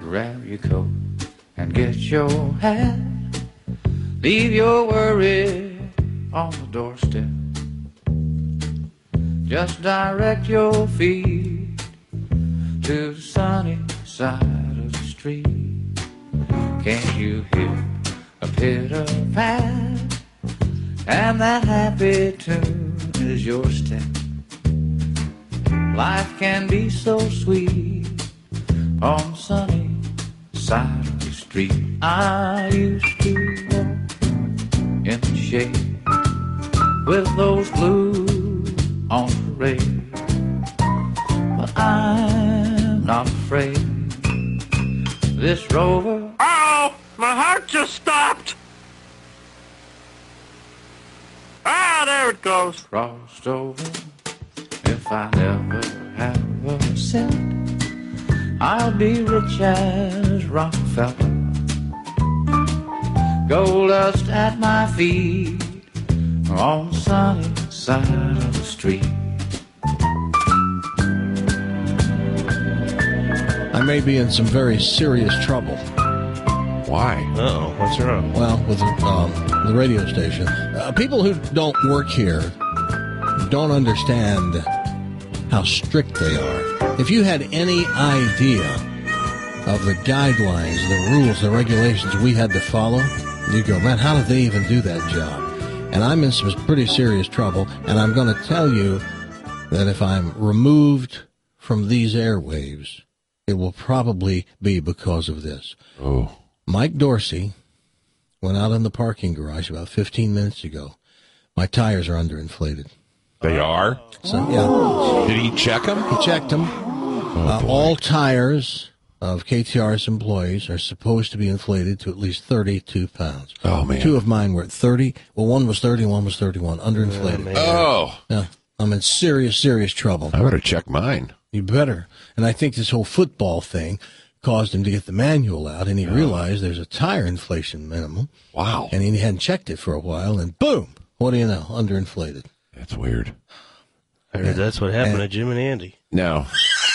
Grab your coat and get your hat. Leave your worry on the doorstep. Just direct your feet to the sunny side of the street. Can't you hear a pitter-pat? And that happy tune is your step. Life can be so sweet on the sunny side of the street. I used to walk in the shade with those blues on parade, but I'm not afraid. This rover... Oh, my heart just stopped. Ah, there it goes. Crossed over. If I never have a cent, I'll be rich as Rockefeller. Gold dust at my feet on the sunny side of the street. I may be in some very serious trouble. Why? Uh-oh, what's wrong? Well, with the radio station. People who don't work here don't understand how strict they are. If you had any idea of the guidelines, the rules, the regulations we had to follow, you go, man, how did they even do that job? And I'm in some pretty serious trouble, and I'm going to tell you that if I'm removed from these airwaves, it will probably be because of this. Oh. Mike Dorsey went out in the parking garage about 15 minutes ago. My tires are underinflated. They are? So, yeah. Did he check them? He checked them. All tires of KTRS employees are supposed to be inflated to at least 32 pounds. Oh, man. Two of mine were at 30. Well, one was 30, one was 31. Underinflated. Oh. Yeah. I'm in serious, serious trouble. I better check mine. You better. And I think this whole football thing caused him to get the manual out, and he realized there's a tire inflation minimum. Wow. And he hadn't checked it for a while, and boom, what do you know, underinflated. That's weird. I heard that's what happened to Jim and Andy. No.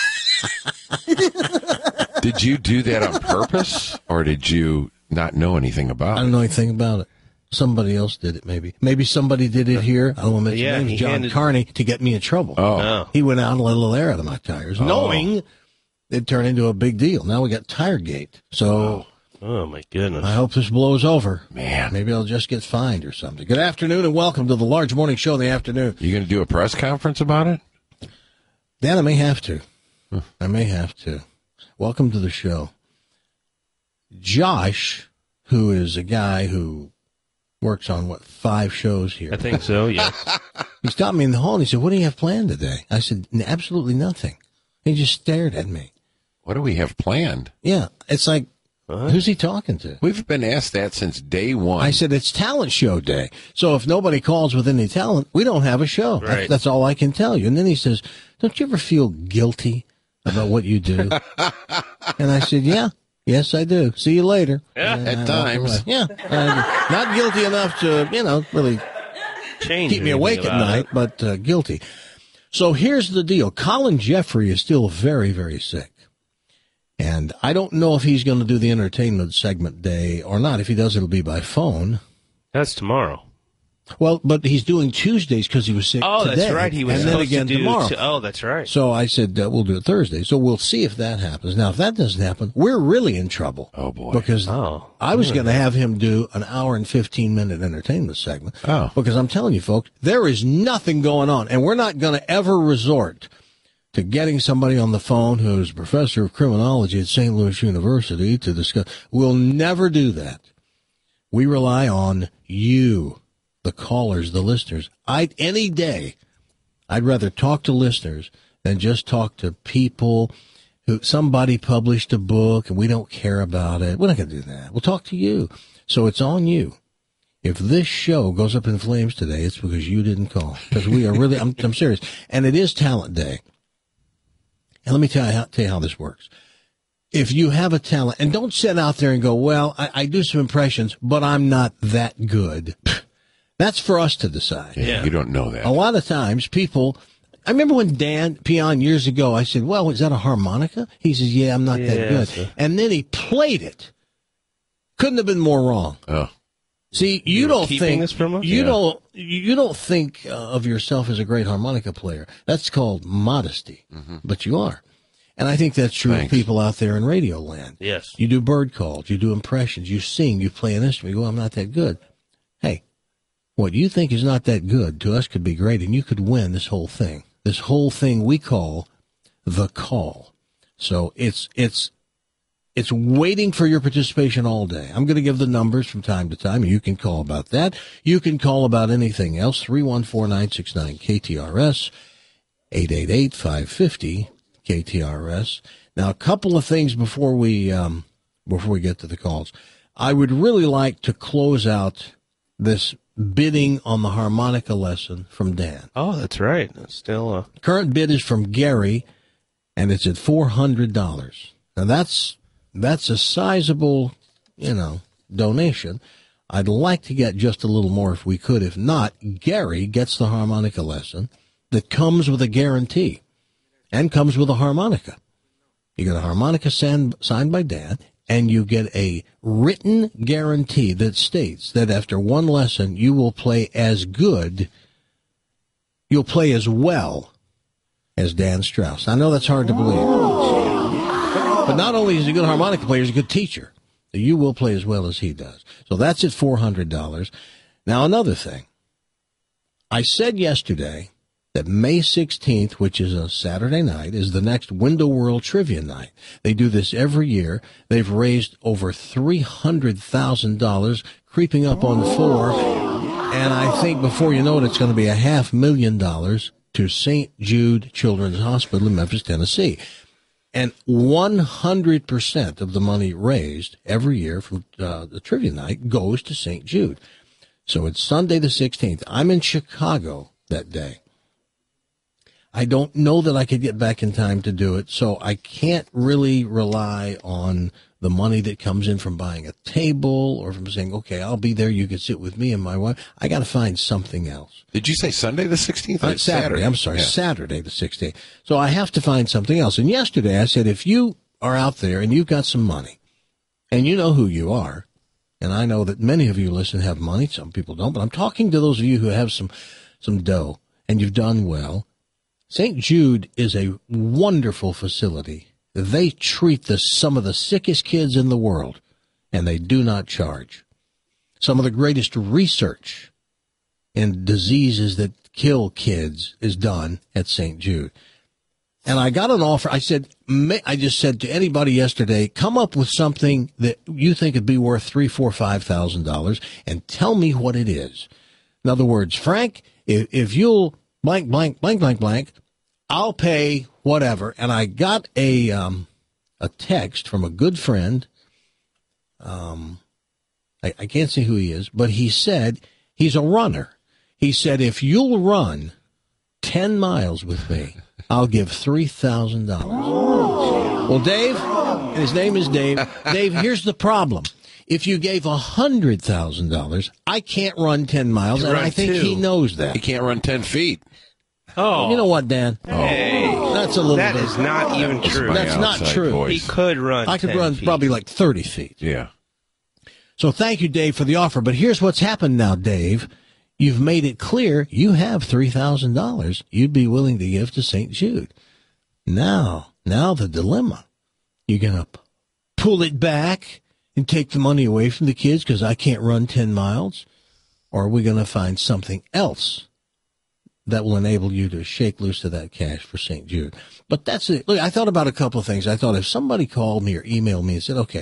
Did you do that on purpose, or did you not know anything about it? I don't know anything about it. Somebody else did it, maybe. Maybe somebody did it here. I don't want to mention names. John Carney, to get me in trouble. Oh. He went out and let a little air out of my tires, knowing it'd turn into a big deal. Now we got Tiregate. So... Oh, my goodness. I hope this blows over. Man. Maybe I'll just get fined or something. Good afternoon and welcome to the Large Morning Show in the afternoon. You going to do a press conference about it? Dan, I may have to. I may have to. Welcome to the show. Josh, who is a guy who works on, 5 shows here? I think so, yes. He stopped me in the hall and he said, what do you have planned today? I said, absolutely nothing. He just stared at me. What do we have planned? Yeah, it's like, who's he talking to? We've been asked that since day one. I said, it's talent show day. So if nobody calls with any talent, we don't have a show. Right. That's all I can tell you. And then he says, don't you ever feel guilty about what you do? And I said, yes, I do. See you later. Yeah, at times. Yeah. Not guilty enough to, really keep me awake at night, but guilty. So here's the deal. Colin Jeffrey is still very, very sick. And I don't know if he's going to do the entertainment segment day or not. If he does, it'll be by phone. That's tomorrow. Well, but he's doing Tuesdays because he was sick today. That's right. He was and supposed then again to do tomorrow. That's right. So I said, we'll do it Thursday. So we'll see if that happens. Now, if that doesn't happen, we're really in trouble. Oh, boy. Because I was going to have him do an hour and 15-minute entertainment segment. Oh. Because I'm telling you, folks, there is nothing going on. And we're not going to ever resort to getting somebody on the phone who's a professor of criminology at St. Louis University to discuss. We'll never do that. We rely on you, the callers, the listeners. Any day, I'd rather talk to listeners than just talk to people who somebody published a book and we don't care about it. We're not going to do that. We'll talk to you. So it's on you. If this show goes up in flames today, it's because you didn't call. Because we are really, I'm serious. And it is Talent Day. And let me tell you how this works. If you have a talent, and don't sit out there and go, well, I do some impressions, but I'm not that good. That's for us to decide. Yeah, you don't know that. A lot of times people, I remember when Dan Peon years ago, I said, well, is that a harmonica? He says, yeah, I'm not that good. so- And then he played it. Couldn't have been more wrong. Oh. See, you were don't keeping think this from us? you Yeah. don't think of yourself as a great harmonica player. That's called modesty, but you are, and I think that's true Thanks. of people out there in radio land. Yes. You do bird calls, you do impressions, you sing, you play an instrument. You go, I'm not that good. Hey, what you think is not that good to us could be great, and you could win this whole thing. This whole thing we call the call. So it's waiting for your participation all day. I'm going to give the numbers from time to time. You can call about that. You can call about anything else. 314-969-KTRS, 888-550-KTRS. Now, a couple of things before we get to the calls. I would really like to close out this bidding on the harmonica lesson from Dan. Oh, that's right. That's still Current bid is from Gary, and it's at $400. Now, that's a sizable, donation. I'd like to get just a little more if we could. If not, Gary gets the harmonica lesson that comes with a guarantee and comes with a harmonica. You get a harmonica signed by Dan, and you get a written guarantee that states that after one lesson, you will play as good, you'll play as well as Dan Strauss. I know that's hard to believe. But not only is he a good harmonica player, he's a good teacher. You will play as well as he does. So that's at $400. Now, another thing. I said yesterday that May 16th, which is a Saturday night, is the next Window World Trivia Night. They do this every year. They've raised over $300,000, creeping up on $4. And I think before you know it, it's going to be $500,000 to St. Jude Children's Hospital in Memphis, Tennessee. And 100% of the money raised every year from the trivia night goes to St. Jude. So it's Sunday the 16th. I'm in Chicago that day. I don't know that I could get back in time to do it, so I can't really rely on the money that comes in from buying a table or from saying, okay, I'll be there, you can sit with me and my wife. I got to find something else. Did you say Sunday the 16th? Saturday. I'm sorry, Yeah. Saturday the 16th. So I have to find something else. And yesterday I said, if you are out there and you've got some money, and you know who you are, and I know that many of you listen have money, some people don't, but I'm talking to those of you who have some dough, and you've done well. St. Jude is a wonderful facility. They treat some of the sickest kids in the world, and they do not charge. Some of the greatest research in diseases that kill kids is done at St. Jude. And I got an offer. I just said to anybody yesterday, come up with something that you think would be worth $3,000, $4,000, $5,000 and tell me what it is. In other words, Frank, if you'll blank, blank, blank, blank, blank, I'll pay whatever. And I got a text from a good friend. I can't say who he is, but he said he's a runner. He said, if you'll run 10 miles with me, I'll give $3,000. Well, Dave, and his name is Dave. Dave, here's the problem. If you gave $100,000, I can't run 10 miles, and run I think 2. he knows that. He can't run 10 feet. Oh, You know what, Dan? hey, That's a little that bit. is not even true. my That's not outside true. voice. He could run. I could 10 run feet. probably like 30 feet. Yeah. So thank you, Dave, for the offer. But here's what's happened now, Dave. You've made it clear you have $3,000 you'd be willing to give to St. Jude. Now the dilemma. You're going to pull it back and take the money away from the kids because I can't run 10 miles? Or are we going to find something else that will enable you to shake loose of that cash for St. Jude? But that's it. Look, I thought about a couple of things. I thought if somebody called me or emailed me and said, okay,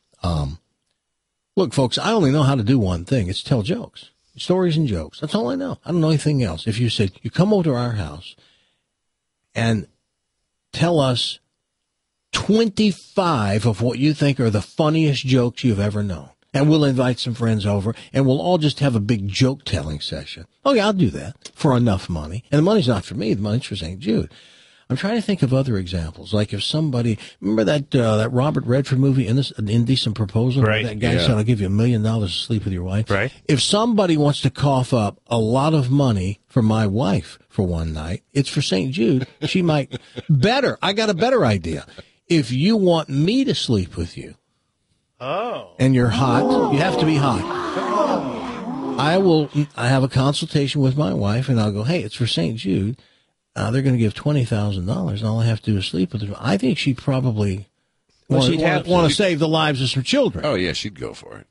look, folks, I only know how to do one thing. It's tell jokes, stories and jokes. That's all I know. I don't know anything else. If you said, you come over to our house and tell us 25 of what you think are the funniest jokes you've ever known, and we'll invite some friends over, and we'll all just have a big joke-telling session. Oh, yeah, I'll do that for enough money. And the money's not for me. The money's for St. Jude. I'm trying to think of other examples. Like if somebody, remember that Robert Redford movie, An Indecent Proposal? Right. That guy Yeah. said, I'll give you $1 million to sleep with your wife. Right. If somebody wants to cough up a lot of money for my wife for one night, it's for St. Jude. She might, better. I got a better idea. If you want me to sleep with you, and you're hot, you have to be hot. I have a consultation with my wife, and I'll go, hey, it's for St. Jude. They're going to give $20,000, and all I have to do is sleep with her. I think she'd probably want to save the lives of some children. Oh, yeah, she'd go for it.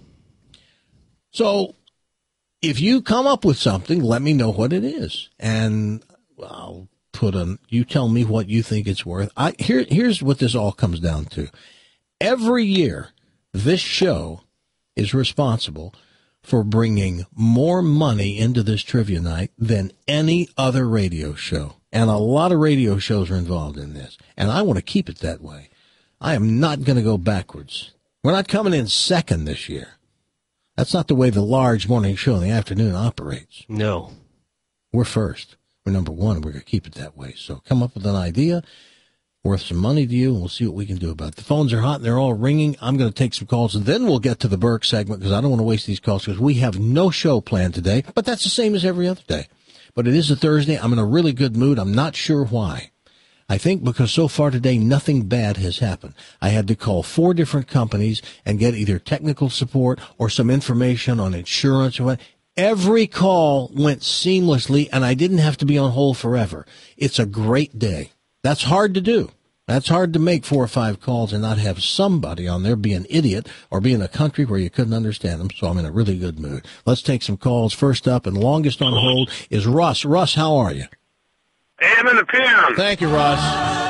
So if you come up with something, let me know what it is, and I'll you tell me what you think it's worth. Here's what this all comes down to. Every year, this show is responsible for bringing more money into this trivia night than any other radio show. And a lot of radio shows are involved in this. And I want to keep it that way. I am not going to go backwards. We're not coming in second this year. That's not the way the large morning show in the afternoon operates. No. We're first. We're number one, and we're going to keep it that way. So come up with an idea worth some money to you, and we'll see what we can do about it. The phones are hot, and they're all ringing. I'm going to take some calls, and then we'll get to the Burke segment because I don't want to waste these calls because we have no show planned today, but that's the same as every other day. But it is a Thursday. I'm in a really good mood. I'm not sure why. I think because so far today, nothing bad has happened. I had to call 4 different companies and get either technical support or some information on insurance or what. Every call went seamlessly, and I didn't have to be on hold forever. It's a great day. That's hard to do. That's hard to make 4 or 5 calls and not have somebody on there be an idiot or be in a country where you couldn't understand them. So I'm in a really good mood. Let's take some calls. First up and longest on hold is Russ. Russ, how are you? AM and the PM. Thank you, Russ.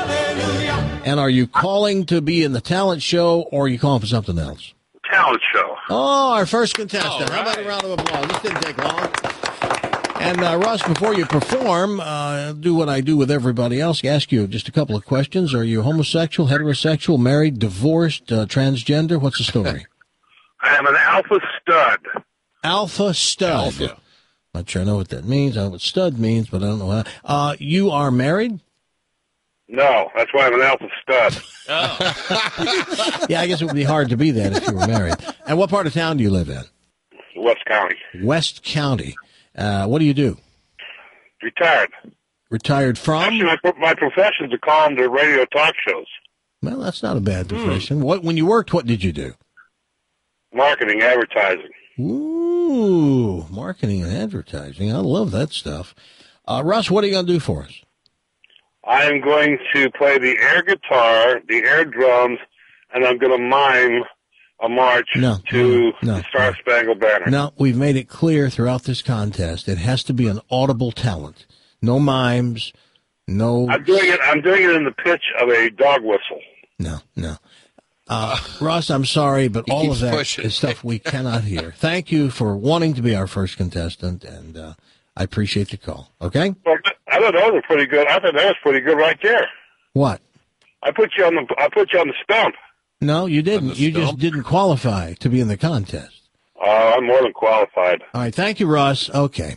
And are you calling to be in the talent show or are you calling for something else? Talent show. Oh, our first contestant. How about a round of applause? This didn't take long. And, Russ, before you perform, do what I do with everybody else. Ask you just a couple of questions. Are you homosexual, heterosexual, married, divorced, transgender? What's the story? I am an alpha stud. Alpha stud. Alpha. Not sure I know what that means. I know what stud means, but I don't know how. You are married? No, that's why I'm an alpha stud. Yeah, I guess it would be hard to be that if you were married. And what part of town do you live in? West County. West County. What do you do? Retired. Retired from? Actually, my profession is to call into radio talk shows. Well, that's not a bad profession. When you worked, what did you do? Marketing, advertising. Ooh, marketing and advertising. I love that stuff. Russ, what are you going to do for us? I am going to play the air guitar, the air drums, and I'm going to mime a march to the Star Spangled Banner. No, we've made it clear throughout this contest. It has to be an audible talent. No mimes, no... I'm doing it in the pitch of a dog whistle. No. Russ, I'm sorry, but all of keeps that pushing. is stuff we cannot hear. Thank you for wanting to be our first contestant, and I appreciate the call. Okay? Well, I thought those were pretty good. I thought that was pretty good right there. What? I put you on the stump. No, you didn't. the You just stump? didn't qualify to be in the contest. I'm more than qualified. All right, thank you, Russ. Okay.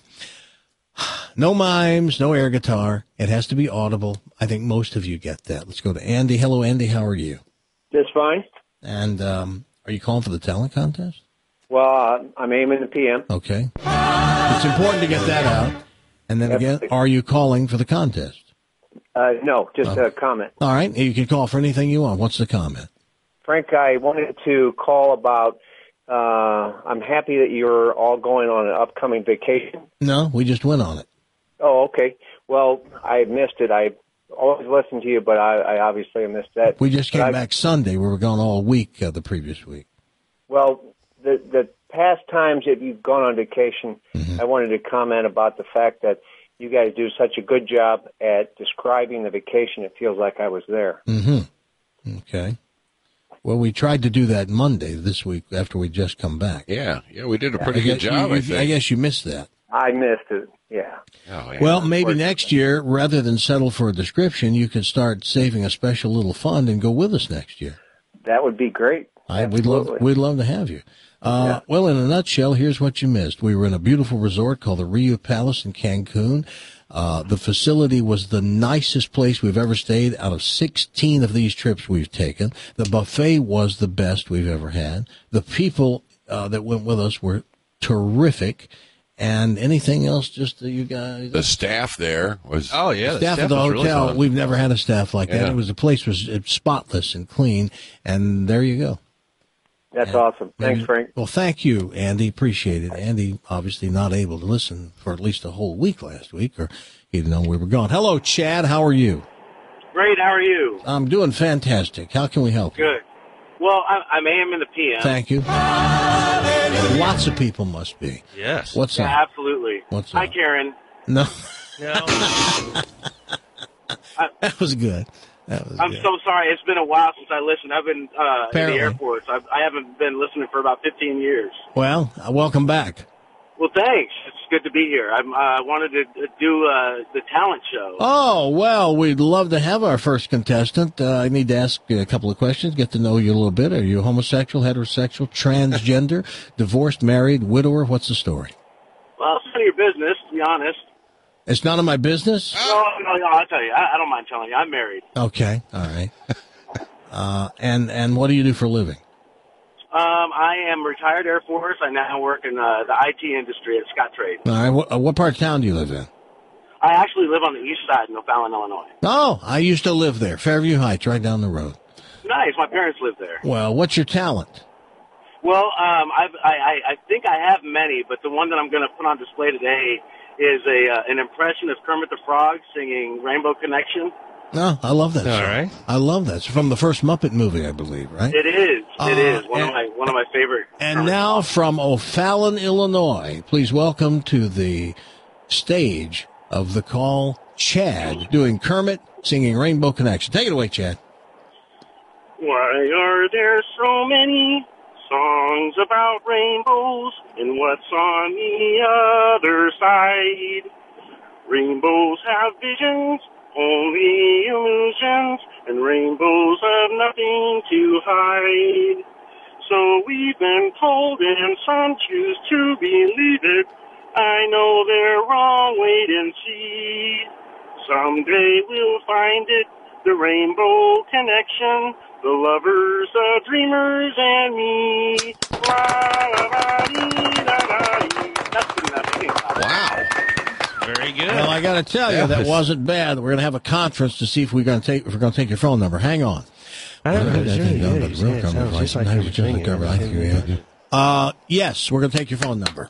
No mimes, no air guitar. It has to be audible. I think most of you get that. Let's go to Andy. Hello, Andy. How are you? Just fine. And are you calling for the talent contest? Well, I'm aiming the PM. Okay. It's important to get that out. And then again, are you calling for the contest? No, just a comment. All right. You can call for anything you want. What's the comment? Frank, I wanted to call about, I'm happy that you're all going on an upcoming vacation. No, we just went on it. Oh, okay. Well, I missed it. I always listen to you, but I obviously missed that. We just came back Sunday. We were gone all week the previous week. Well, the past times that you've gone on vacation, I wanted to comment about the fact that you guys do such a good job at describing the vacation. It feels like I was there. Mm-hmm. Okay. Well, we tried to do that Monday this week after we just come back. Yeah, we did a pretty good job, I think. I guess you missed that. I missed it, yeah. Oh, yeah. Well, maybe next year, rather than settle for a description, you could start saving a special little fund and go with us next year. That would be great. We'd love to have you. Well, in a nutshell, here's what you missed. We were in a beautiful resort called the Rio Palace in Cancun. The facility was the nicest place we've ever stayed out of 16 of these trips we've taken. The buffet was the best we've ever had. The people that went with us were terrific. And anything else, just you guys? The staff there was... Oh, yeah. The staff at the hotel, really, we've never had a staff like that. The place was spotless and clean, and there you go. That's awesome. Thanks, Frank. Well, thank you, Andy. Appreciate it. Andy, obviously not able to listen for at least a whole week last week, or he didn't know we were gone. Hello, Chad. How are you? Great. How are you? I'm doing fantastic. How can we help you? Good. Well, I'm AM in the PM. Thank you. Lots of people must be. Yes. What's up? Absolutely. What's up? Hi, Karen. No. No. That was good. I'm so sorry. It's been a while since I listened. I've been in the Air Force. I haven't been listening for about 15 years. Well, welcome back. Well, thanks. It's good to be here. I wanted to do the talent show. Oh, well, we'd love to have our first contestant. I need to ask you a couple of questions, get to know you a little bit. Are you homosexual, heterosexual, transgender, divorced, married, widower? What's the story? Well, it's none of your business, to be honest. It's none of my business? No, I'll tell you. I don't mind telling you. I'm married. Okay, all right. And what do you do for a living? I am retired Air Force. I now work in the IT industry at Scottrade. All right. What part of town do you live in? I actually live on the east side in O'Fallon, Illinois. Oh, I used to live there. Fairview Heights, right down the road. Nice. My parents live there. Well, what's your talent? Well, I think I have many, but the one that I'm going to put on display today is an impression of Kermit the Frog singing Rainbow Connection. No, I love that All song. right. I love that. It's from the first Muppet movie, I believe, right? It is. It is one of my favorite. And now from O'Fallon, Illinois, please welcome to the stage of the call, Chad, doing Kermit singing Rainbow Connection. Take it away, Chad. Why are there so many songs about rainbows and what's on the other side? Rainbows have visions, only illusions, and rainbows have nothing to hide. So we've been told, and some choose to believe it. I know they're wrong, wait and see. Someday we'll find it, the Rainbow Connection, the lovers, the dreamers, and me. That's good enough. Wow. Very good. Well, I got to tell you, that wasn't bad. We're going to have a conference to see if we're going to take your phone number. Hang on. Yes, we're going to take your phone number.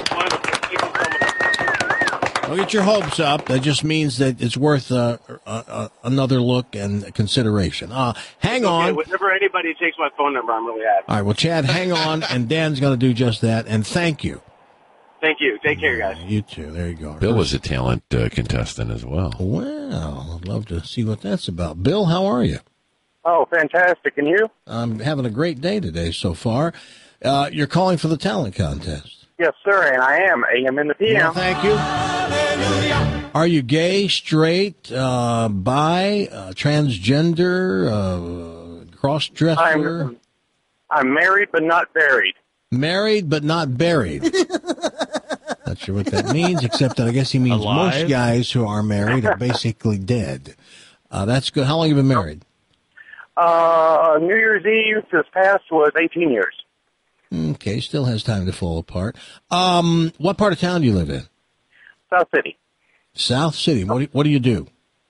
Don't get your hopes up. That just means that it's worth another look and consideration. Hang on. Whenever anybody takes my phone number, I'm really happy. All right, well, Chad, hang on, and Dan's going to do just that. And thank you. Thank you. Take care, guys. You too. There you go. Bill was a talent contestant as well. Well, I'd love to see what that's about. Bill, how are you? Oh, fantastic. And you? I'm having a great day today so far. You're calling for the talent contest. Yes, sir, and I am. AM in the PM. Well, thank you. Are you gay, straight, bi, transgender, cross-dresser? I'm married but not buried. Married but not buried. Not sure what that means, except that I guess he means Alive? most guys who are married are basically dead. That's good. How long have you been married? New Year's Eve this past was 18 years. Okay, still has time to fall apart. What part of town do you live in? South City. South City. What do you do?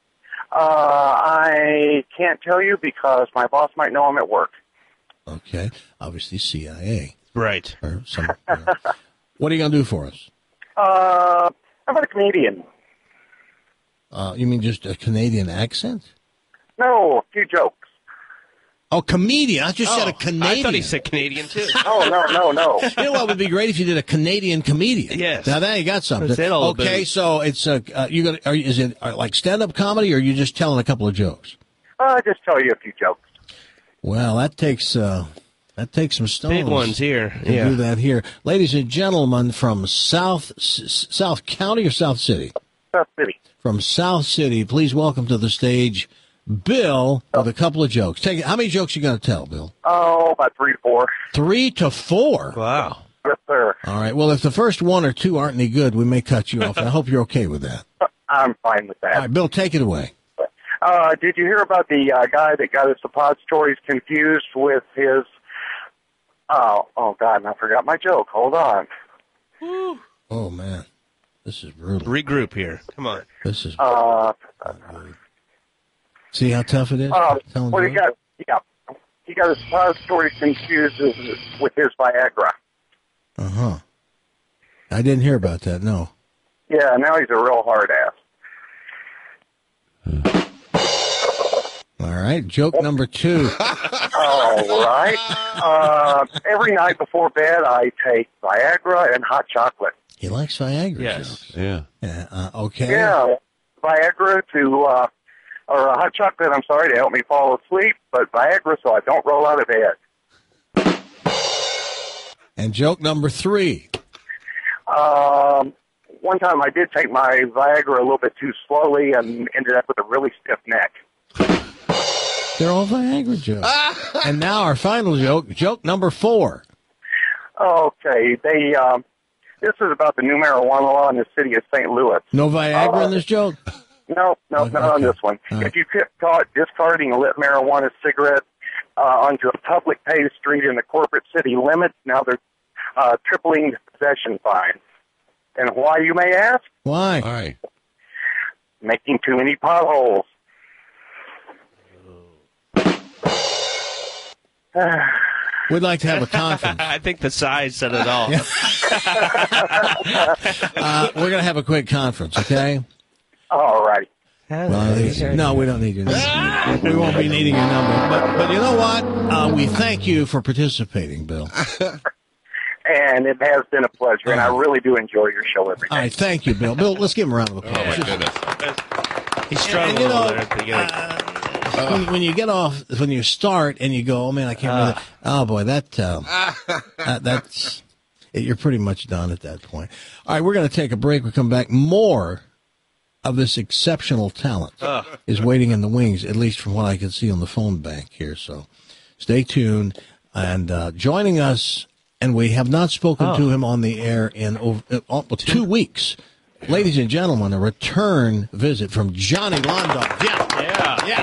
I can't tell you because my boss might know I'm at work. Okay, obviously CIA. Right. Or some, what are you going to do for us? I'm a comedian. You mean just a Canadian accent? No, a few jokes. Oh, comedian. I just said a Canadian. I thought he said Canadian, too. No. You know what would be great if you did a Canadian comedian? Yes. Now, there you got something. Okay, so it's is it like stand-up comedy, or are you just telling a couple of jokes? I'll just tell you a few jokes. Well, that takes some stones. Big ones here. To Yeah. do that here. Ladies and gentlemen from South County or South City? South City. From South City, please welcome to the stage Bill with a couple of jokes. How many jokes you going to tell, Bill? Oh, about 3 to 4. 3 to 4? Wow. Yes, sir. All right. Well, if the first 1 or 2 aren't any good, we may cut you off. I hope you're okay with that. I'm fine with that. All right, Bill, take it away. Did you hear about the guy that got his suppositories confused with his... Oh, God, I forgot my joke. Hold on. Oh, man. This is brutal. Regroup here. Come on. This is See how tough it is? He got his suppositories confused with his Viagra. Uh-huh. I didn't hear about that, no. Yeah, now he's a real hard ass. All right, joke number 2. All right. Every night before bed, I take Viagra and hot chocolate. He likes Viagra. Yes. Jokes. Yeah. Okay. Yeah, Viagra or hot chocolate, I'm sorry, to help me fall asleep, but Viagra so I don't roll out of bed. And joke number 3. One time I did take my Viagra a little bit too slowly and ended up with a really stiff neck. They're all Viagra jokes. And now our final joke number 4. Okay, this is about the new marijuana law in the city of St. Louis. No Viagra in this joke? No, not on this one. Right. If you get caught discarding a lit marijuana cigarette onto a public paved street in the corporate city limits, now they're tripling the possession fine. And why, you may ask? Why? Why? Making too many potholes. We'd like to have a conference. I think the size said it all. We're going to have a quick conference, okay? All right. Well, no, we don't need your number. We won't be needing your number. But you know what? We thank you for participating, Bill. And it has been a pleasure, and I really do enjoy your show every day. All right, thank you, Bill. Bill, let's give him a round of applause. Oh, my goodness. He struggled a little there at the beginning. When you get off, when you start and you go, oh man, I can't remember that. Oh boy, that's you're pretty much done at that point. All right, we're going to take a break. We come back. More of this exceptional talent is waiting in the wings, at least from what I can see on the phone bank here. So stay tuned and joining us. And we have not spoken to him on the air in over 2 weeks. Ladies and gentlemen, a return visit from Johnny Londoff. Yeah.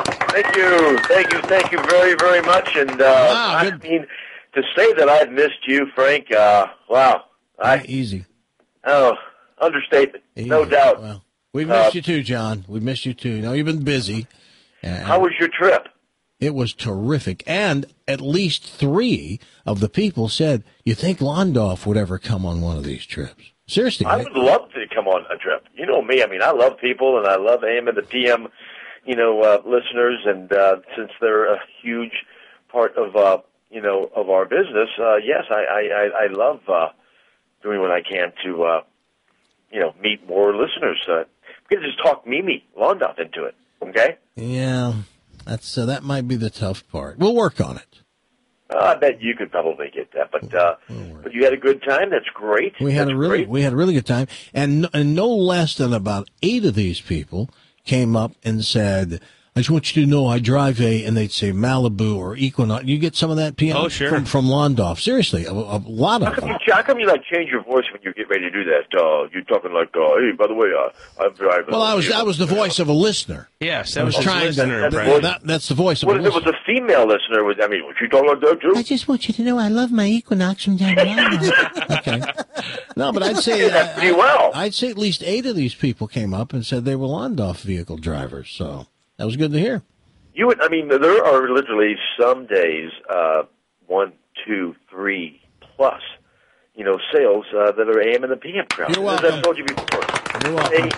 Thank you very, very much. And I mean, to say that I've missed you, Frank, wow. Easy. Oh, understatement, Easy. No doubt. Well, we missed you too, John. We missed you too. You know, you've been busy. How was your trip? It was terrific. And at least 3 of the people said, you think Londoff would ever come on one of these trips? Seriously. I would love to come on a trip. You know me. I mean, I love people, and I love AM and the PM, listeners. And since they're a huge part of, of our business, yes, I love doing what I can to, meet more listeners. We can just talk Mimi Londoff into it, okay? Yeah. That might be the tough part. We'll work on it. I bet you could probably get that, but you had a good time. That's great. We had a really good time, and no less than about 8 of these people came up and said, I just want you to know I drive and they'd say Malibu or Equinox. You get some of that PM from Londoff. Seriously, a lot of them. How come you change your voice when you get ready to do that? You're talking like, hey, by the way, I'm driving. Well, I was the voice of a listener. Yes, I was trying to. That's the voice of a listener. What if it was a female listener? Would you talk like that too? I just want you to know I love my Equinox from down the line. Okay. No, but I'd say pretty well. I'd say at least 8 of these people came up and said they were Londoff vehicle drivers. So. That was good to hear. There are literally some days, 1, 2, 3 plus, sales that are AM and the PM crowd. You're welcome. As I've told you before. You're welcome.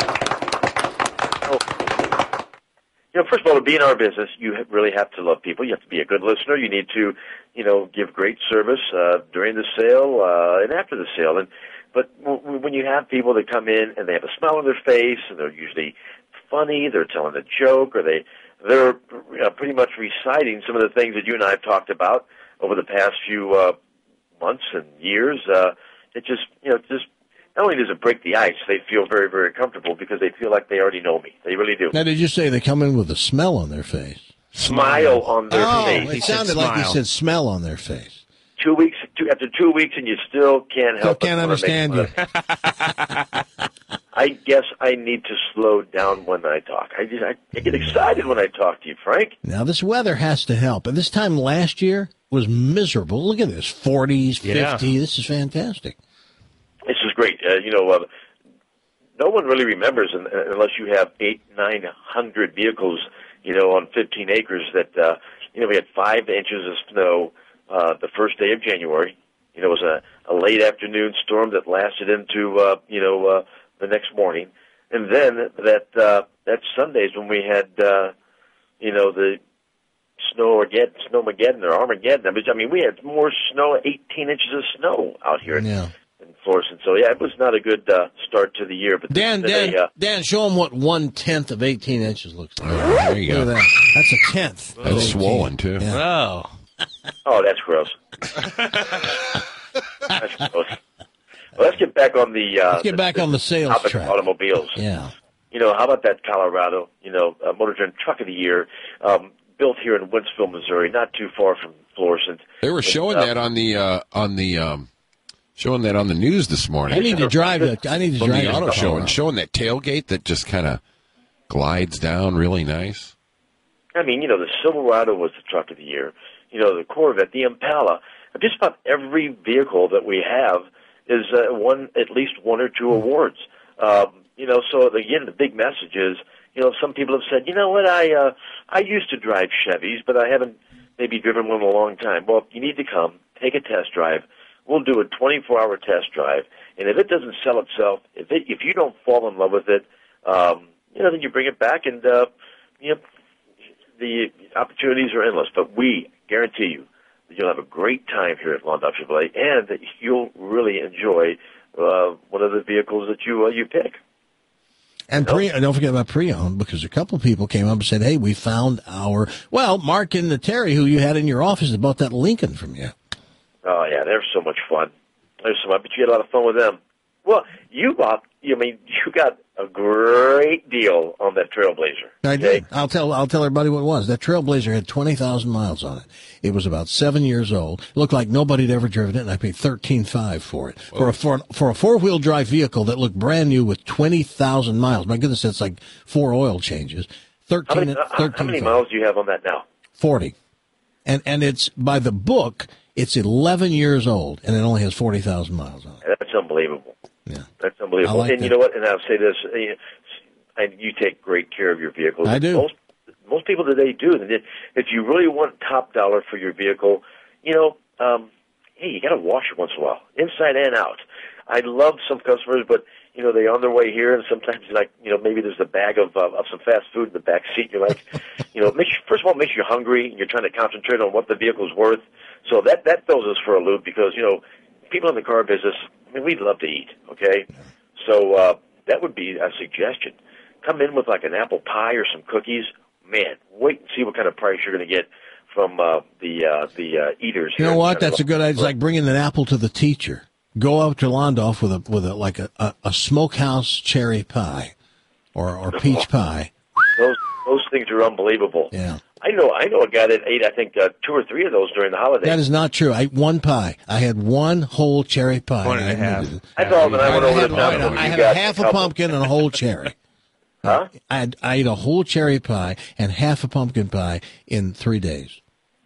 First of all, to be in our business, you really have to love people. You have to be a good listener. You need to, give great service during the sale and after the sale. But when you have people that come in and they have a smile on their face and they're usually funny, they're telling a joke, or they're pretty much reciting some of the things that you and I have talked about over the past few months and years. It just not only does it break the ice, they feel very, very comfortable because they feel like they already know me. They really do. Now, did you say they come in with a smell on their face? Smile on their face. It sounded like you said smell on their face. 2 weeks after 2 weeks, and you still can't help. Still can't understand you. I guess I need to slow down when I talk. I get excited when I talk to you, Frank. Now, this weather has to help. And this time last year was miserable. Look at this, 40s, 50. This is fantastic. This is great. No one really remembers unless you have 800-900 vehicles, on 15 acres that, we had 5 inches of snow the first day of January. It was a late afternoon storm that lasted into, the next morning. And then that Sundays when we had, the Snowmageddon or Armageddon. I mean, we had more snow, 18 inches of snow out here in Florissant. So, it was not a good start to the year. But Dan, show them what 1/10 of 18 inches looks like. There you go. That. That's a tenth. That's swollen, too. Yeah. Oh, that's gross. That's gross. Well, let's get back on the sales track. Automobiles. Yeah. How about that Colorado, Motor Trend Truck of the Year, built here in Wentzville, Missouri, not too far from Florissant. They were showing that on the showing that on the news this morning. I need to drive it. From the auto show and showing that tailgate that just kind of glides down really nice. I mean, the Silverado was the Truck of the Year. The Corvette, the Impala. Just about every vehicle that we have is won at least 1 or 2 awards. So again, the big message is, some people have said, I used to drive Chevys, but I haven't maybe driven one in a long time. Well, you need to come, take a test drive. We'll do a 24-hour test drive, and if it doesn't sell itself, if you don't fall in love with it, then you bring it back, and the opportunities are endless. But we guarantee you that you'll have a great time here at London Chevrolet, and that you'll really enjoy one of the vehicles that you pick. And don't forget about pre-owned, because a couple of people came up and said, hey, we found Mark and Terry, who you had in your office, bought that Lincoln from you. Oh, yeah, they're so much fun. But you had a lot of fun with them. Well, you got a great deal on that Trailblazer. I did. I'll tell everybody what it was. That Trailblazer had 20,000 miles on it. It was about 7 years old. It looked like nobody had ever driven it, and I paid $13,500 for it. For a four-wheel drive vehicle that looked brand new with 20,000 miles. My goodness, that's like 4 oil changes. How many miles do you have on that now? 40. And it's, by the book, it's 11 years old, and it only has 40,000 miles on it. That's unbelievable. Yeah. That's unbelievable. Like and you know what? And I'll say this, and you take great care of your vehicles. I do. Most people today do. And if you really want top dollar for your vehicle, hey, you got to wash it once in a while, inside and out. I love some customers, but they're on their way here, and sometimes maybe there's a bag of some fast food in the back seat. You're like, first of all, it makes you hungry, and you're trying to concentrate on what the vehicle's worth. So that throws us for a loop, because people in the car business, we'd love to eat. Okay, so that would be a suggestion. Come in with like an apple pie or some cookies. Man, wait and see what kind of price you're going to get from the eaters. You know what? That's a good idea. It's like bringing an apple to the teacher. Go up to Landolf with a smokehouse cherry pie or peach pie. Those things are unbelievable. Yeah. I know a guy that ate, I think, 2 or 3 of those during the holidays. That is not true. I ate one pie. I had one whole cherry pie. 1.5. I thought that I went over the I had a half a pumpkin and a whole cherry. Huh? I ate a whole cherry pie and half a pumpkin pie in 3 days.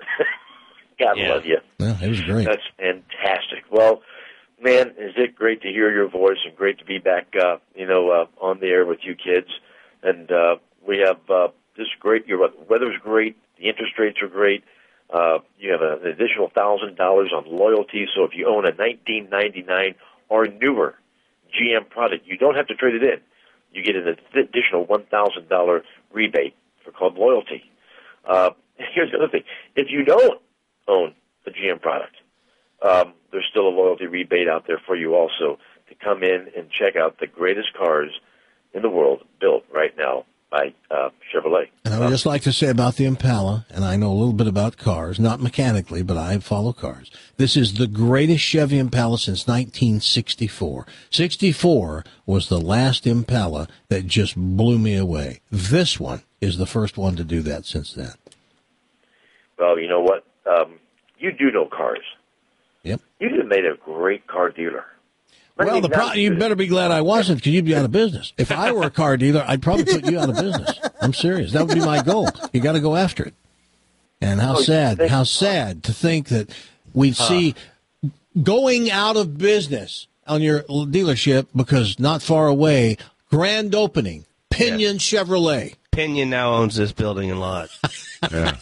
God love you. Yeah, it was great. That's fantastic. Well, man, is it great to hear your voice, and great to be back, on the air with you kids. And we have just great. Your weather's great. The interest rates are great. You have an additional $1,000 on loyalty. So if you own a 1999 or newer GM product, you don't have to trade it in. You get an additional $1,000 rebate called loyalty. Here's the other thing: if you don't own a GM product, there's still a loyalty rebate out there for you also to come in and check out the greatest cars in the world built right now by Chevrolet. And I would just like to say about the Impala, and I know a little bit about cars, not mechanically, but I follow cars. This is the greatest Chevy Impala since 1964. 64 was the last Impala that just blew me away. This one is the first one to do that since then. Well, you know what? You do know cars. Yep. You just made a great car dealer. Well, you better be glad I wasn't, because you'd be out of business. If I were a car dealer, I'd probably put you out of business. I'm serious. That would be my goal. You got to go after it. And how sad to think that we'd see going out of business on your dealership, because not far away, grand opening, Pinion Chevrolet. Pinion now owns this building and lot. Yeah.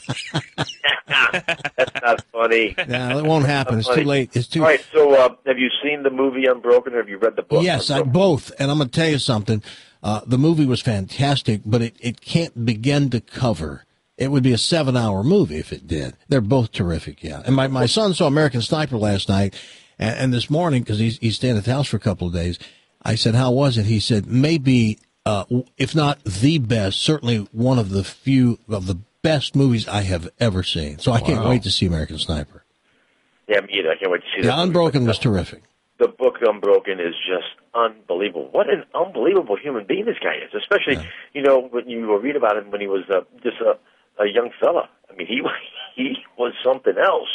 That's not funny. No, it won't happen. It's too late. It's too. All right. So, have you seen the movie Unbroken, or have you read the book? Yes, both. And I'm going to tell you something. The movie was fantastic, but it can't begin to cover. It would be a 7-hour movie if it did. They're both terrific. Yeah. And my son saw American Sniper last night, and this morning, because he's staying at the house for a couple of days, I said, "How was it?" He said, "Maybe." If not the best, certainly one of the few of the best movies I have ever seen. So I can't wait to see American Sniper. Yeah, me either. I can't wait to see that. Unbroken was terrific. The book Unbroken is just unbelievable. What an unbelievable human being this guy is, especially, when you read about him when he was just a young fella. I mean, he was something else,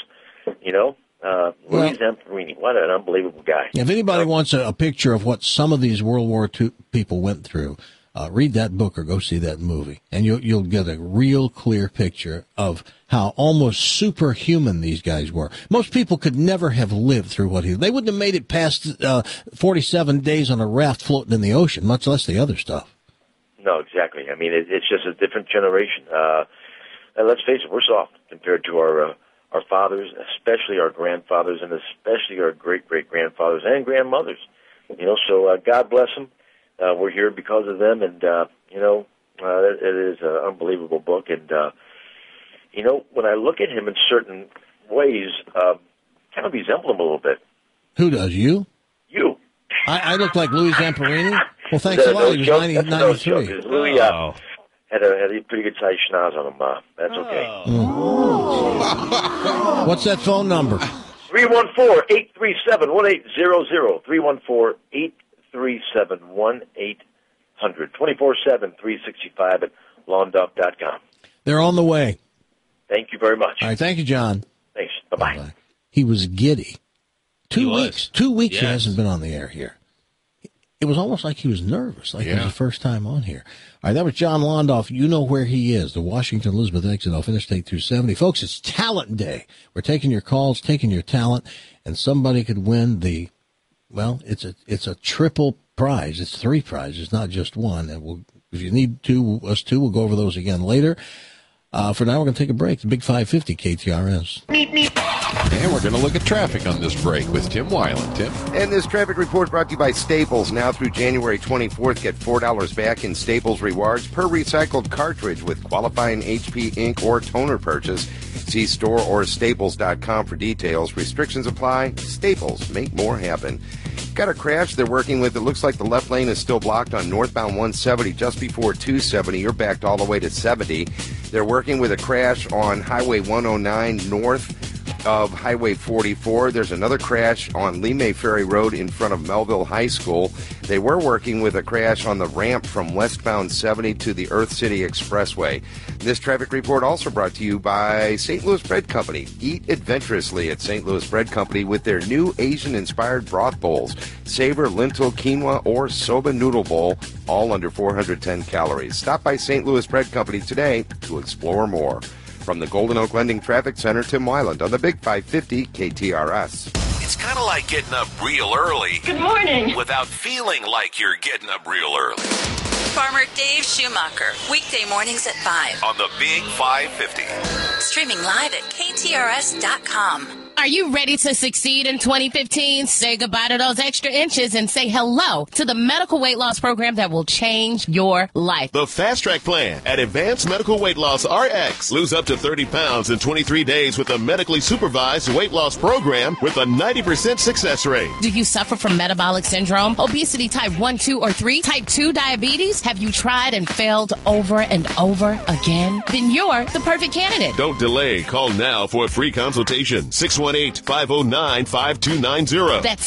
Louis Zamperini, what an unbelievable guy. If anybody wants a picture of what some of these World War II people went through, read that book or go see that movie, and you'll get a real clear picture of how almost superhuman these guys were. Most people could never have lived through what they wouldn't have made it past 47 days on a raft floating in the ocean, much less the other stuff. No, exactly. I mean, it's just a different generation. And let's face it, we're soft compared to our fathers, especially our grandfathers, and especially our great-great-grandfathers and grandmothers. So God bless them. We're here because of them, and, it is an unbelievable book. And, when I look at him in certain ways, kind of resemble him a little bit. Who does, you? You. I look like Louis Zamperini? Well, thanks a lot. He was 93. Louis, had a pretty good sized schnoz on him. That's okay. What's that phone number? 314-837-1800. 314-837-1800. 24/7, 365 at lawnduck.com. They're on the way. Thank you very much. All right. Thank you, John. Thanks. Bye-bye. He was giddy. 2 weeks. 2 weeks he hasn't been on the air here. It was almost like he was nervous, like it was the first time on here. All right, that was John Londoff. You know where he is, the Washington Elizabeth exit off Interstate 270. Folks, it's Talent Day. We're taking your calls, taking your talent, and somebody could win it's a triple prize. It's 3 prizes, not just one. And if you need us two, we'll go over those again later. For now, we're going to take a break. The Big 550 KTRS. And we're going to look at traffic on this break with Tim Weiland. Tim? And this traffic report brought to you by Staples. Now through January 24th, get $4 back in Staples rewards per recycled cartridge with qualifying HP ink or toner purchase. See store or staples.com for details. Restrictions apply. Staples, make more happen. Got a crash they're working with. It looks like the left lane is still blocked on northbound 170 just before 270. You're backed all the way to 70. They're working with a crash on Highway 109 north of Highway 44. There's another crash on Lemay Ferry Road in front of Melville High School. They were working with a crash on the ramp from westbound 70 to the Earth City Expressway. This traffic report also brought to you by St. Louis Bread Company. Eat adventurously at St. Louis Bread Company with their new Asian-inspired broth bowls. Savor lentil quinoa or soba noodle bowl, all under 410 calories. Stop by St. Louis Bread Company today to explore more. From the Golden Oak Lending Traffic Center, Tim Weiland on the Big 550 KTRS. It's kind of like getting up real early. Good morning. Without feeling like you're getting up real early. Farmer Dave Schumacher, weekday mornings at 5. On the Big 550. Streaming live at KTRS.com. Are you ready to succeed in 2015? Say goodbye to those extra inches and say hello to the medical weight loss program that will change your life. The Fast Track Plan at Advanced Medical Weight Loss RX. Lose up to 30 pounds in 23 days with a medically supervised weight loss program with a 90% success rate. Do you suffer from metabolic syndrome, obesity type 1, 2, or 3, type 2 diabetes? Have you tried and failed over and over again? Then you're the perfect candidate. Don't delay. Call now for a free consultation. 618 618-509-5290. That's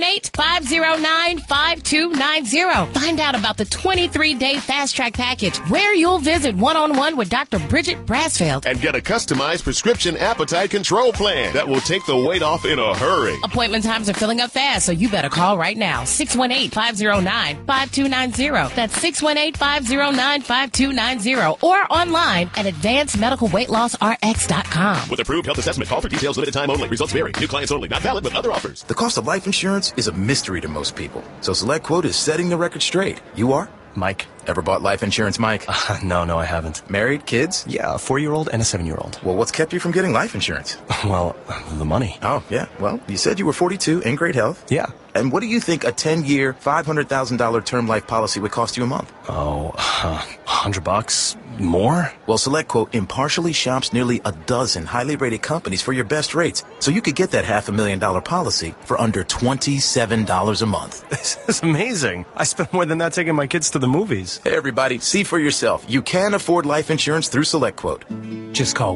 618-509-5290. Find out about the 23-day Fast Track package, where you'll visit one-on-one with Dr. Bridget Brasfield. And get a customized prescription appetite control plan that will take the weight off in a hurry. Appointment times are filling up fast, so you better call right now. 618-509-5290. That's 618-509-5290. Or online at advancedmedicalweightlossrx.com. With approved health assessment, call for details, limited time only. Results vary. New clients only. Not valid with other offers. The cost of life insurance is a mystery to most people. So SelectQuote is setting the record straight. You are? Mike. Ever bought life insurance, Mike? No, I haven't. Married? Kids? Yeah, a 4-year-old and a 7-year-old. Well, what's kept you from getting life insurance? Well, the money. Oh, yeah. Well, you said you were 42, in great health. Yeah. And what do you think a 10-year, $500,000 term life policy would cost you a month? Oh, $100 more? Well, SelectQuote impartially shops nearly a dozen highly rated companies for your best rates, so you could get that $500,000 policy for under $27 a month. This is amazing. I spent more than that taking my kids to the movies. Hey, everybody, see for yourself. You can afford life insurance through SelectQuote. Just call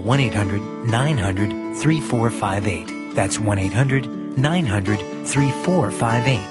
1-800-900-3458. That's 1-800-900-3458.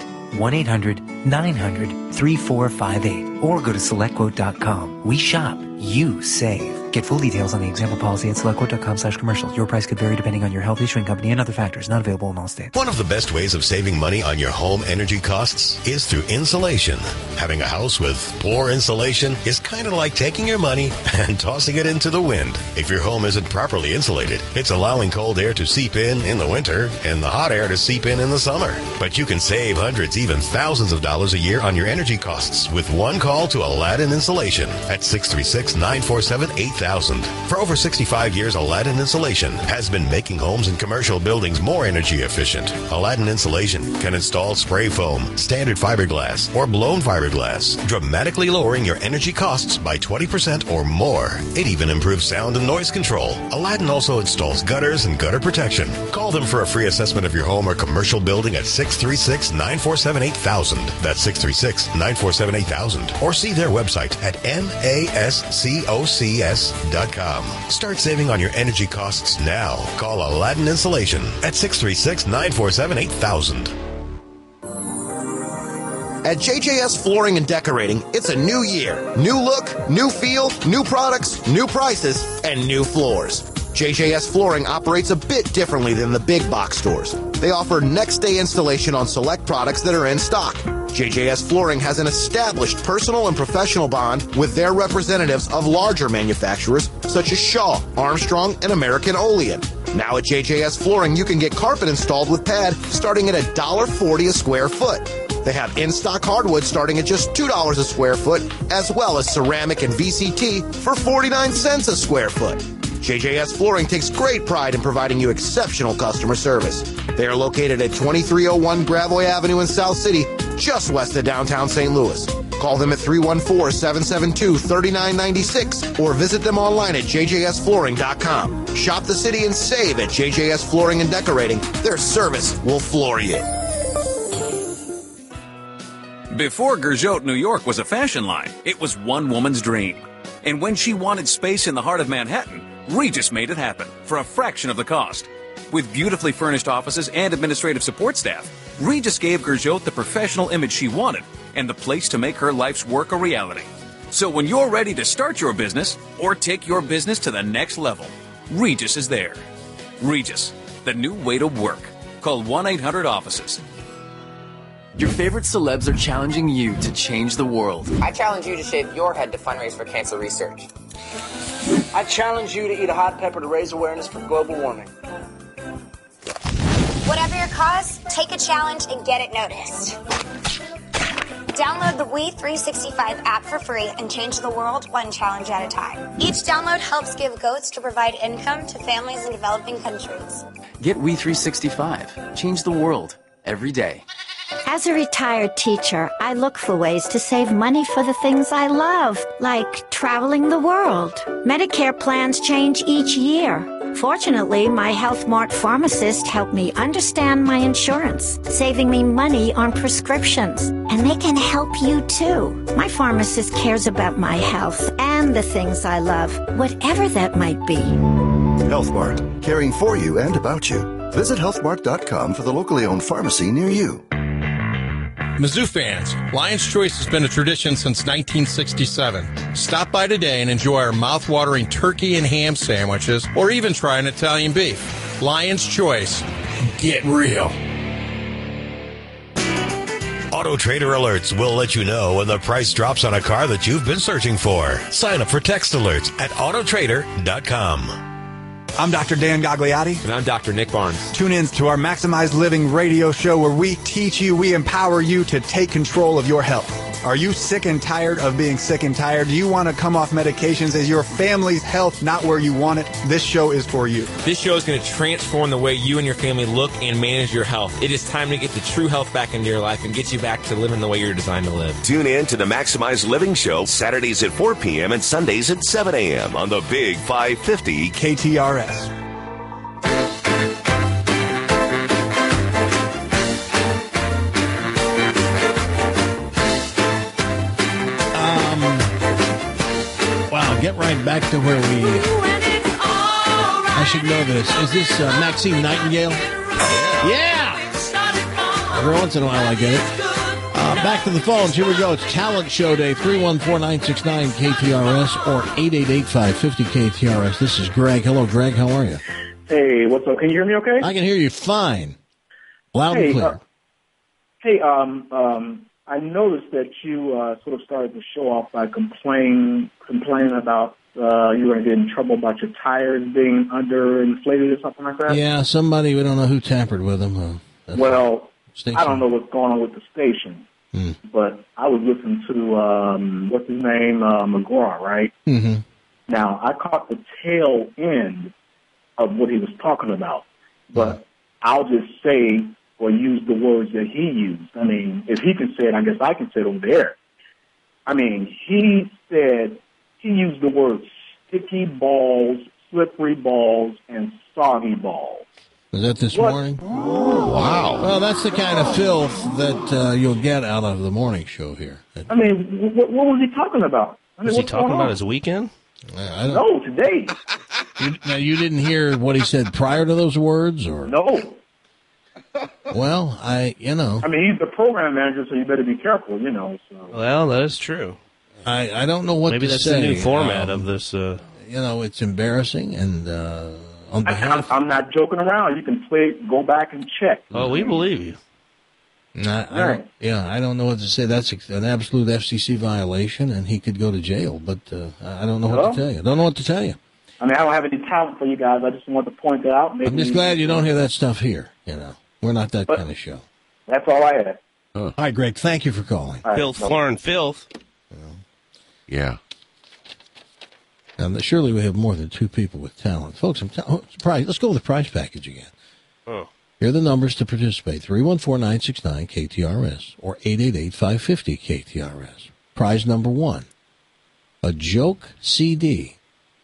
1-800-900-3458. Or go to SelectQuote.com. We shop. You save. Get full details on the example policy at SelectQuote.com/commercials. Your price could vary depending on your health, issuing company, and other factors. Not available in all states. One of the best ways of saving money on your home energy costs is through insulation. Having a house with poor insulation is kind of like taking your money and tossing it into the wind. If your home isn't properly insulated, it's allowing cold air to seep in the winter and the hot air to seep in the summer. But you can save hundreds, even thousands of dollars a year on your energy costs with one call to Aladdin Insulation at 636-947-8000. For over 65 years, Aladdin Insulation has been making homes and commercial buildings more energy efficient. Aladdin Insulation can install spray foam, standard fiberglass, or blown fiberglass, dramatically lowering your energy costs by 20% or more. It even improves sound and noise control. Aladdin also installs gutters and gutter protection. Call them for a free assessment of your home or commercial building at 636-947-8000. That's 636-947-8000. Or see their website at NASCOCS.com. Start saving on your energy costs now. Call Aladdin Insulation at 636-947-8000. At JJS Flooring and Decorating, it's a new year. New look, new feel, new products, new prices, and new floors. JJS Flooring operates a bit differently than the big box stores. They offer next-day installation on select products that are in stock. JJS Flooring has an established personal and professional bond with their representatives of larger manufacturers such as Shaw, Armstrong, and American Olean. Now at JJS Flooring, you can get carpet installed with pad starting at $1.40 a square foot. They have in-stock hardwood starting at just $2 a square foot, as well as ceramic and VCT for 49 cents a square foot. JJS Flooring takes great pride in providing you exceptional customer service. They are located at 2301 Gravois Avenue in South City, just west of downtown St. Louis. Call them at 314-772-3996 or visit them online at jjsflooring.com. Shop the city and save at JJS Flooring and Decorating. Their service will floor you. Before Gerjote, New York was a fashion line, it was one woman's dream. And when she wanted space in the heart of Manhattan, Regis made it happen for a fraction of the cost. With beautifully furnished offices and administrative support staff, Regis gave Gerjote the professional image she wanted and the place to make her life's work a reality. So when you're ready to start your business or take your business to the next level, Regis is there. Regis, the new way to work. Call 1-800-OFFICES. Your favorite celebs are challenging you to change the world. I challenge you to shave your head to fundraise for cancer research. I challenge you to eat a hot pepper to raise awareness for global warming. Whatever your cause, take a challenge and get it noticed. Download the We365 app for free and change the world one challenge at a time. Each download helps give goats to provide income to families in developing countries. Get We365. Change the world every day. As a retired teacher, I look for ways to save money for the things I love, like traveling the world. Medicare plans change each year. Fortunately, my Health Mart pharmacist helped me understand my insurance, saving me money on prescriptions. And they can help you too. My pharmacist cares about my health and the things I love, whatever that might be. Health Mart, caring for you and about you. Visit healthmart.com for the locally owned pharmacy near you. Mizzou fans, Lion's Choice has been a tradition since 1967. Stop by today and enjoy our mouth-watering turkey and ham sandwiches, or even try an Italian beef. Lion's Choice. Get real. Auto Trader Alerts will let you know when the price drops on a car that you've been searching for. Sign up for text alerts at autotrader.com. I'm Dr. Dan Gagliotti. And I'm Dr. Nick Barnes. Tune in to our Maximize Living radio show where we teach you, we empower you to take control of your health. Are you sick and tired of being sick and tired? Do you want to come off medications? Is your family's health not where you want it? This show is for you. This show is going to transform the way you and your family look and manage your health. It is time to get the true health back into your life and get you back to living the way you're designed to live. Tune in to the Maximize Living Show Saturdays at 4 p.m. and Sundays at 7 a.m. on the Big 550 KTRS. Get right back to where we... I should know this. Is this Maxine Nightingale? Yeah! Every once in a while I get it. Back to the phones. Here we go. It's Talent Show Day. 314-969-KTRS or 888-550-KTRS. This is Greg. Hello, Greg. How are you? Hey, what's up? Can you hear me okay? I can hear you fine. Loud and clear. I noticed that you sort of started the show off by complaining about you were going to get in trouble about your tires being underinflated or something like that. Yeah, somebody, we don't know who tampered with them. I don't know what's going on with the station, but I was listening to, what's his name, McGraw, right? Mm-hmm. Now, I caught the tail end of what he was talking about, but I'll just say or use the words that he used. I mean, if he can say it, I guess I can say it over there. I mean, he used the words sticky balls, slippery balls, and soggy balls. Was that this morning? Wow. Well, that's the kind of filth that you'll get out of the morning show here. I mean, what was he talking about? Was he talking about his weekend? No, today. You didn't hear what he said prior to those words? Or No. Well, I mean, he's the program manager, so you better be careful, So. Well, that is true. I don't know what Maybe to that's say. the new format of this. It's embarrassing, and on behalf... I'm not joking around. You can go back and check. Oh, we believe you. I don't know what to say. That's an absolute FCC violation, and he could go to jail, but I don't know what to tell you. I don't know what to tell you. I mean, I don't have any talent for you guys. I just want to point that out. I'm just glad you don't hear that stuff here, We're not that kind of show. That's all I had. All right, Greg, thank you for calling. Filth, Florin' Filth. Yeah. And surely we have more than two people with talent. Folks, I'm surprised. Let's go with the prize package again. Oh. Here are the numbers to participate. 314-969-KTRS or 888-550-KTRS. Prize number 1, a joke CD.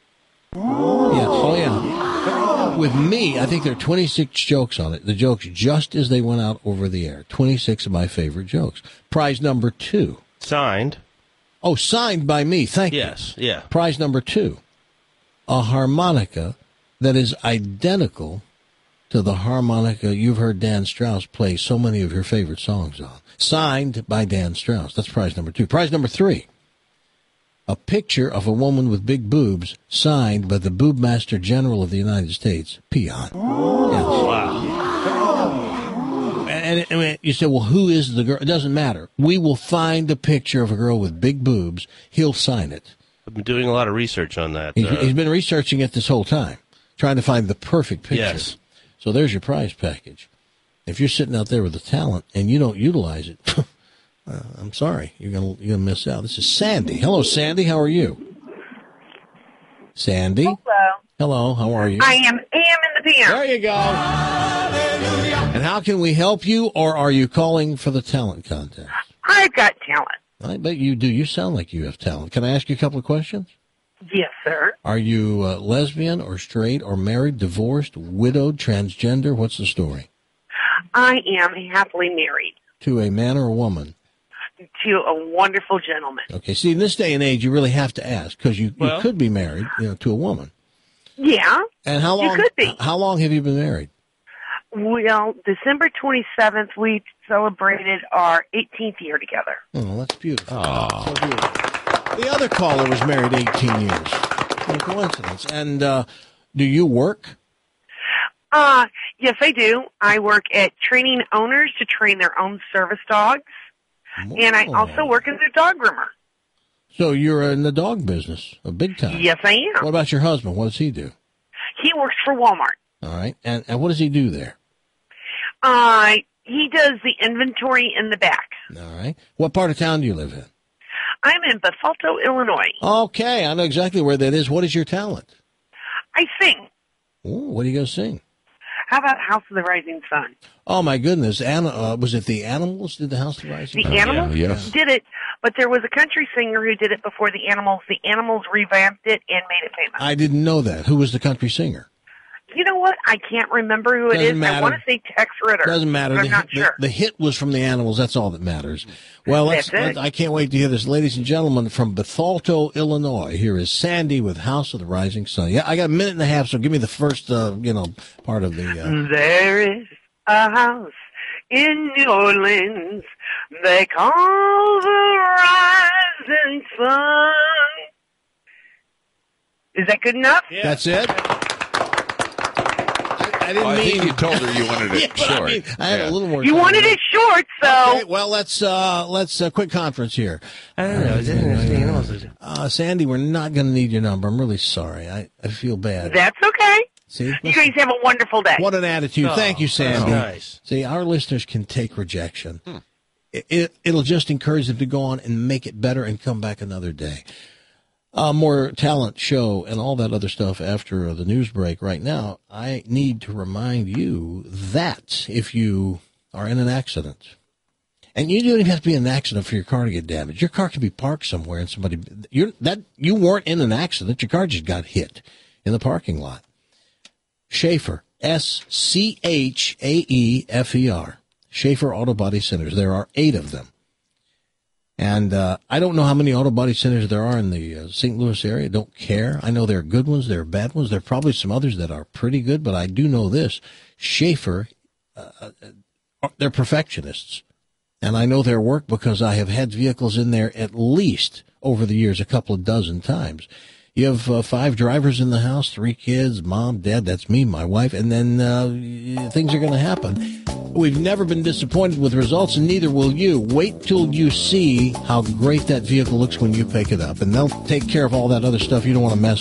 Yeah. With me, I think there are 26 jokes on it. The jokes just as they went out over the air. 26 of my favorite jokes. Prize number 2. Signed. Oh, signed by me. Thank you. Yes, yeah. Prize number 2. A harmonica that is identical to the harmonica you've heard Dan Strauss play so many of your favorite songs on. Signed by Dan Strauss. That's prize number 2. Prize number 3. A picture of a woman with big boobs signed by the Boob Master General of the United States, Peon. Oh, wow. And you say, well, who is the girl? It doesn't matter. We will find a picture of a girl with big boobs. He'll sign it. I've been doing a lot of research on that. He's been researching it this whole time, trying to find the perfect picture. Yes. So there's your prize package. If you're sitting out there with the talent and you don't utilize it, I'm sorry, you're gonna miss out. This is Sandy. Hello, Sandy. How are you? Sandy. Hello. How are you? I am AM in the PM. There you go. And how can we help you, or are you calling for the talent contest? I've got talent. I bet you do. You sound like you have talent. Can I ask you a couple of questions? Yes, sir. Are you lesbian or straight or married, divorced, widowed, transgender? What's the story? I am happily married. To a man or a woman? To a wonderful gentleman. Okay. See, in this day and age, you really have to ask, because you could be married, to a woman. Yeah. And how long? You could be. How long have you been married? Well, December 27th, we celebrated our 18th year together. Oh, that's beautiful. So beautiful. The other caller was married 18 years. What a coincidence. And do you work? Yes, I do. I work at training owners to train their own service dogs. And I also work as a dog groomer. So you're in the dog business, a big time. Yes, I am. What about your husband? What does he do? He works for Walmart. All right. And what does he do there? He does the inventory in the back. All right. What part of town do you live in? I'm in Bethalto, Illinois. Okay, I know exactly where that is. What is your talent? I sing. Ooh, what are you going to sing? How about House of the Rising Sun? Oh, my goodness. Was it the Animals did the House of the Rising Sun? The Animals did it, but there was a country singer who did it before the Animals. The Animals revamped it and made it famous. I didn't know that. Who was the country singer? You know what? I can't remember who it is. Matter. I want to say Tex Ritter. Doesn't matter. But I'm not sure. The hit was from the Animals. That's all that matters. Well, I can't wait to hear this. Ladies and gentlemen, from Bethalto, Illinois, here is Sandy with House of the Rising Sun. Yeah, I got a minute and a half, so give me the first, part of the... There is a house in New Orleans they call the Rising Sun. Is that good enough? Yeah. That's it? I think you told her you wanted it short. I had a little more. You wanted it short, so. Okay, well, let's quick conference here. I don't know. Sandy, we're not going to need your number. I'm really sorry. I feel bad. That's okay. See, you guys have a wonderful day. What an attitude! Thank you, Sandy. Nice. See, our listeners can take rejection. It'll just encourage them to go on and make it better and come back another day. More talent show and all that other stuff after the news break. Right now, I need to remind you that if you are in an accident, and you don't even have to be in an accident for your car to get damaged. Your car can be parked somewhere and you weren't in an accident. Your car just got hit in the parking lot. Schaefer, Schaefer, Schaefer Auto Body Centers. There are 8 of them. And I don't know how many auto body centers there are in the St. Louis area. Don't care. I know there are good ones. There are bad ones. There are probably some others that are pretty good, but I do know this. Schaefer, they're perfectionists. And I know their work because I have had vehicles in there at least over the years, a couple of dozen times. You have 5 drivers in the house, 3 kids, mom, dad, that's me, my wife, and then things are going to happen. We've never been disappointed with results, and neither will you. Wait till you see how great that vehicle looks when you pick it up, and they'll take care of all that other stuff you don't want to mess